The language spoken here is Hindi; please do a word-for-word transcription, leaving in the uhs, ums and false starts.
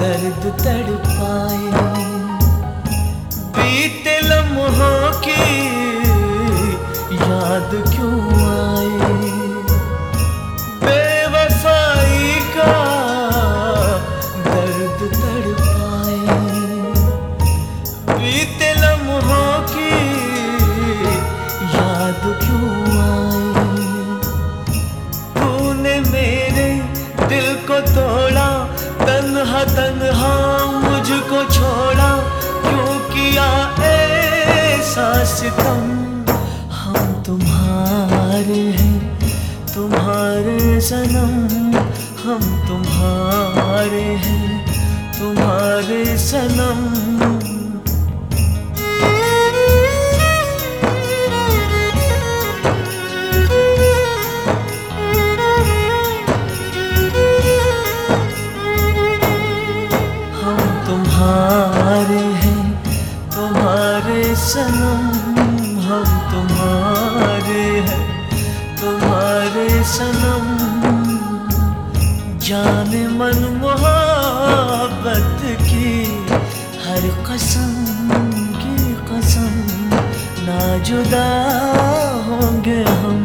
दर्द तड़पाए। बीते लम्हों की याद क्यों आए, बेवफाई का दर्द तड़पाए। बीते लम्हों की याद क्यों आए, तूने मेरे दिल को तोड़ा, तन्हा तन्हा मुझको छोड़ा, क्यों किया ऐसा सितम। हम तुम्हारे हैं तुम्हारे सनम, हम तुम्हारे हैं तुम्हारे सनम। तुम्हारे हैं तुम्हारे सनम, हम तुम्हारे हैं तुम्हारे सनम। जाने मन मोहब्बत की हर कसम की कसम, ना जुदा होंगे हम।